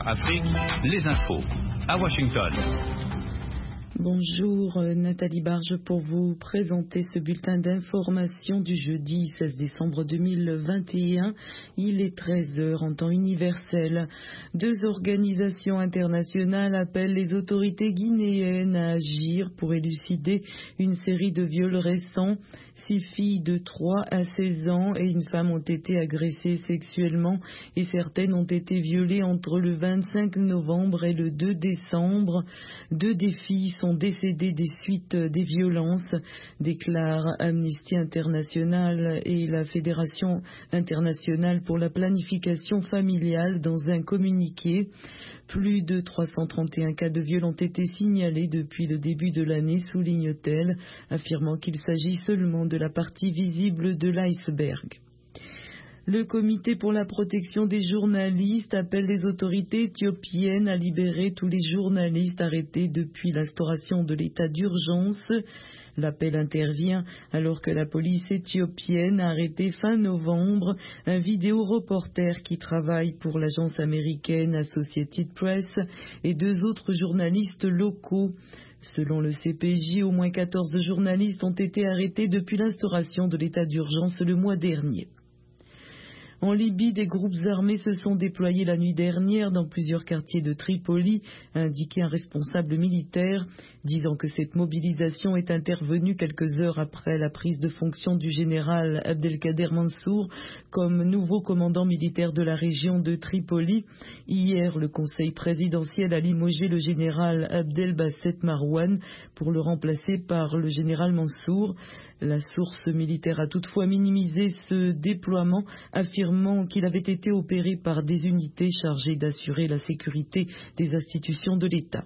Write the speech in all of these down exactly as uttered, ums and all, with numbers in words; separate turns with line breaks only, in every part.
Afrique, les infos à Washington.
Bonjour, Nathalie Barge pour vous présenter ce bulletin d'information du jeudi seize décembre deux mille vingt et un. Il est treize heures en temps universel. Deux organisations internationales appellent les autorités guinéennes à agir pour élucider une série de viols récents. Six filles de trois à seize ans et une femme ont été agressées sexuellement et certaines ont été violées entre le vingt-cinq novembre et le deux décembre. Deux des filles sont décédées des suites des violences, déclarent Amnesty International et la Fédération internationale pour la planification familiale dans un communiqué. Plus de trois cent trente et un cas de viol ont été signalés depuis le début de l'année, souligne-t-elle, affirmant qu'il s'agit seulement de la partie visible de l'iceberg. Le comité pour la protection des journalistes appelle les autorités éthiopiennes à libérer tous les journalistes arrêtés depuis l'instauration de l'état d'urgence. L'appel intervient alors que la police éthiopienne a arrêté fin novembre un vidéo-reporter qui travaille pour l'agence américaine Associated Press et deux autres journalistes locaux. Selon le C P J, au moins quatorze journalistes ont été arrêtés depuis l'instauration de l'état d'urgence le mois dernier. En Libye, des groupes armés se sont déployés la nuit dernière dans plusieurs quartiers de Tripoli, a indiqué un responsable militaire, disant que cette mobilisation est intervenue quelques heures après la prise de fonction du général Abdelkader Mansour comme nouveau commandant militaire de la région de Tripoli. Hier, le conseil présidentiel a limogé le général Abdel Basset Marouane pour le remplacer par le général Mansour. La source militaire a toutefois minimisé ce déploiement, affirmant qu'il avait été opéré par des unités chargées d'assurer la sécurité des institutions de l'État.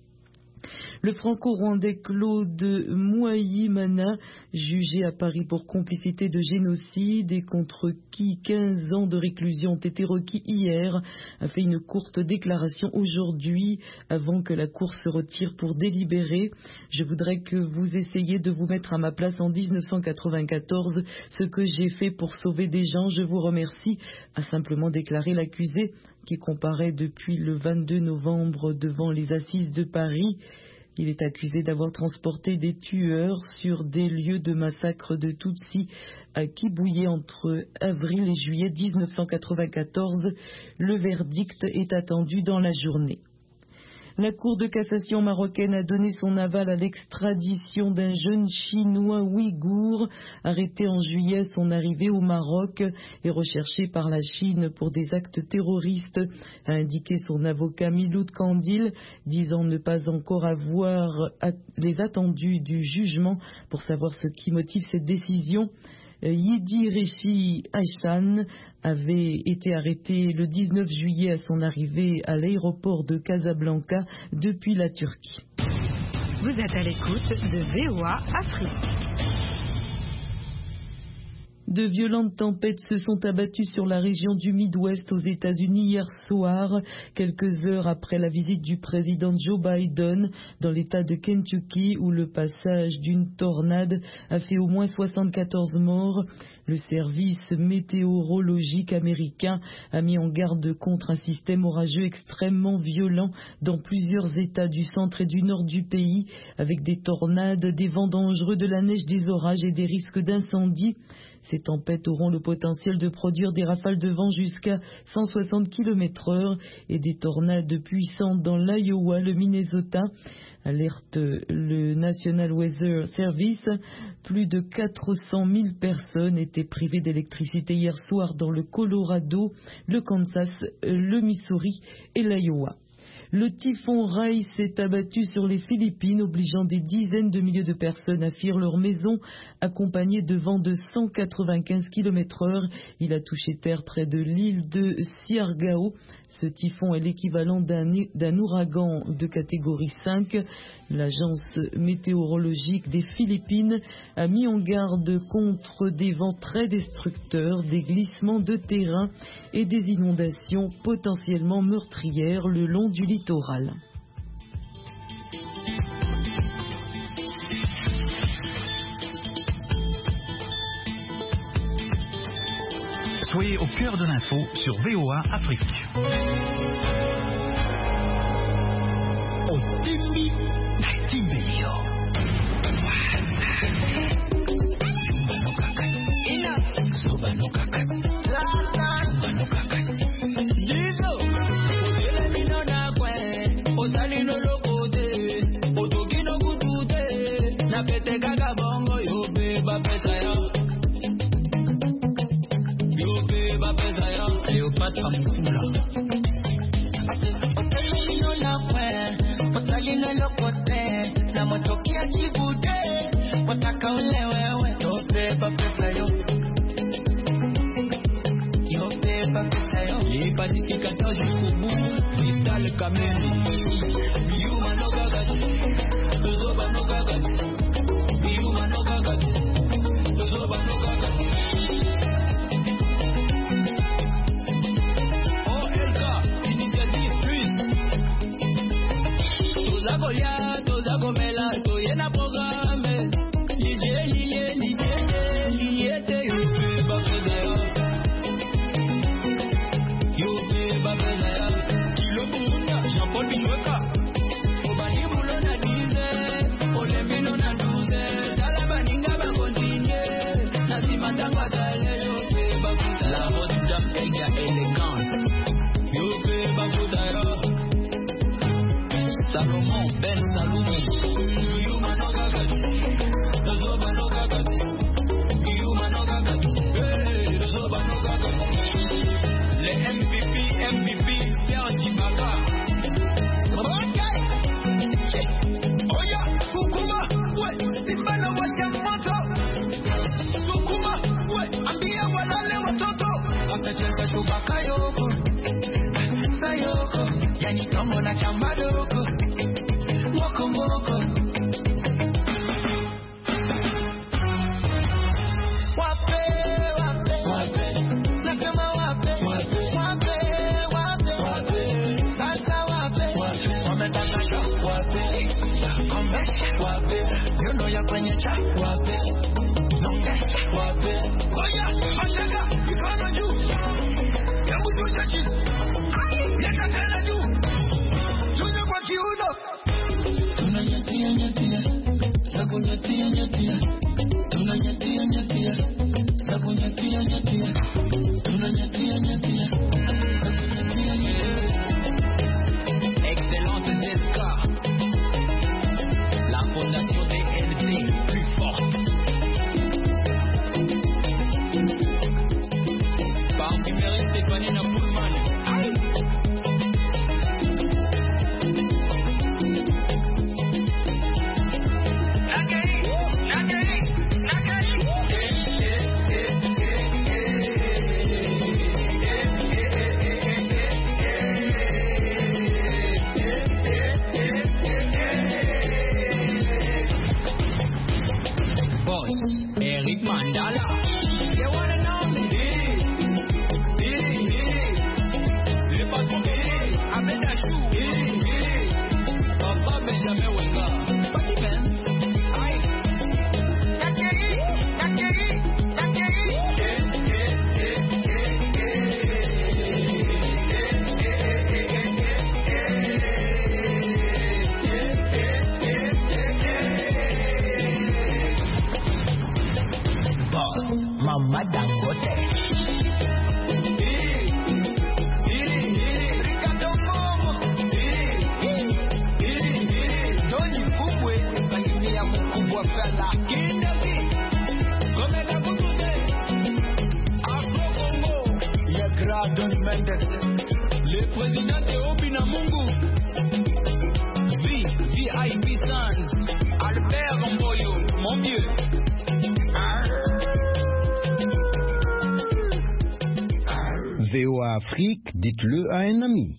Le franco-rwandais Claude Mouaïmana, jugé à Paris pour complicité de génocide et contre qui quinze ans de réclusion ont été requis hier, a fait une courte déclaration aujourd'hui avant que la Cour se retire pour délibérer. Je voudrais que vous essayiez de vous mettre à ma place en mille neuf cent quatre-vingt-quatorze, ce que j'ai fait pour sauver des gens, je vous remercie, a simplement déclaré l'accusé qui comparaît depuis le vingt-deux novembre devant les assises de Paris. Il est accusé d'avoir transporté des tueurs sur des lieux de massacre de Tutsis à Kibouye entre avril et juillet mille neuf cent quatre-vingt-quatorze. Le verdict est attendu dans la journée. La Cour de cassation marocaine a donné son aval à l'extradition d'un jeune chinois ouïghour arrêté en juillet à son arrivée au Maroc et recherché par la Chine pour des actes terroristes, a indiqué son avocat Miloud Kandil, disant ne pas encore avoir les attendus du jugement pour savoir ce qui motive cette décision. Yidi Rechi Aïchan avait été arrêté le dix-neuf juillet à son arrivée à l'aéroport de Casablanca depuis la Turquie.
Vous êtes à l'écoute de V O A Afrique.
De violentes tempêtes se sont abattues sur la région du Midwest aux États-Unis hier soir, quelques heures après la visite du président Joe Biden dans l'État de Kentucky où le passage d'une tornade a fait au moins soixante-quatorze morts. Le service météorologique américain a mis en garde contre un système orageux extrêmement violent dans plusieurs États du centre et du nord du pays, avec des tornades, des vents dangereux, de la neige, des orages et des risques d'incendie. Ces tempêtes auront le potentiel de produire des rafales de vent jusqu'à cent soixante kilomètres heure et des tornades puissantes dans l'Iowa, le Minnesota. Alerte le National Weather Service. Plus de quatre cent mille personnes étaient privées d'électricité hier soir dans le Colorado, le Kansas, le Missouri et l'Iowa. Le typhon Rai s'est abattu sur les Philippines, obligeant des dizaines de milliers de personnes à fuir leur maison, accompagné de vents de cent quatre-vingt-quinze kilomètres heure. Il a touché terre près de l'île de Siargao. Ce typhon est l'équivalent d'un, d'un ouragan de catégorie cinq. L'agence météorologique des Philippines a mis en garde contre des vents très destructeurs, des glissements de terrain et des inondations potentiellement meurtrières le long du littoral.
Soyez au cœur de l'info sur V O A Afrique.
Mosali no lokote, otoki no kutute, na pete kaka bongo yo be ba pesa ya. Yo be ba pesa ya. Cléopâtre Mukula. Otelo no la kwe, Mosali no lokote, na motoki achibude, wataka ule wewe, yo be ba pesa yo. Yo be ba pesa yo. Les pacificateurs jusqu'au bout, Vital Kameni. Yuma no gagati, Zoba no gagati. Yuma no gagati, Zoba no gagati. Oh Elka, initiative plus. Toza Golia, Toza Gomela, Toyena programme. Liye, liye, liye, liye, te yupe bafedea. Yupe bafedea. Kilo Bunda, Jean-Paul Bichweka. Obani Bulo na dize, Olembino na douze. Talabaninga ba continue. Nasima tangwa dale, yupe bafedea. La haute dame Elga élégance. Yupe bafedea. Salomon Ben Salomon. Yuma no gagati. Zoba no gagati. Yuma no gagati. Hey, Zoba no gagati. Les M V P, M V P, Sergi Baga. Ok. Oya, Kukuma, ouais, Simbana washa moto. Kukuma, ouais, ambia walale watoto. Watacheza tubaka yoko. Sayoko, yani tomo na chambadoko. Moko moko. Wape, wape, wape. Nakama wape, wape, wape, wape, wape. Sasa wape, wape. Wametaka wape. Komesha wape. Yono ya kwenye cha wape. Nongesha wape. Oya, mashaka, mikono juu. Hebu tuja chini. Yeka tena juu. Tuja kwa kiuno. Tunanyatia nyatia. Sabu nyatia nyatia. Tunanyatia nyatia. Sabu nyatia nyatia. Tunanyatia nyatia. Sabu nyatia nyatia. Excellence des cas. La fondation des N P plus forte. Parfumerie Stéphanie Napoulman. Aïe. Nakari, Nakari, Nakari. Boss, Eric Mandala. You wanna know me? Le patron, Ahmed Achou. Papa Benjamin Wenga. Pas du même. Aïe. Nakari, Nakari, Nakari. Boss, Mama Dangote. Ricardo Momo. Doni Kubwe, Salimia Mkubwa Fela. Kindazi. Gomega Kutude. Afro Congo. Yegra Don Mendes. Le président de Obina Mungu. V, V I P Sans. Albert Mboyo, mon vieux.
V O A Afrique, dites-le à un ami.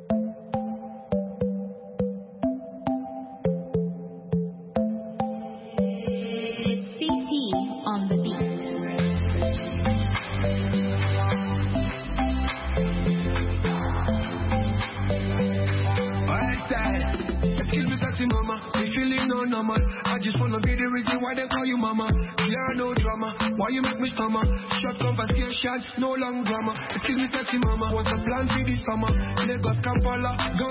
It's B T on the beat.
Excuse me, sexy mama, you feeling no normal. I just wanna be the reason why they call you mama. Yeah, no drama, why you make me stammer? Short conversation, no long drama. Excuse me, sexy mama, what's the plan for this summer? Lagos, Kampala, go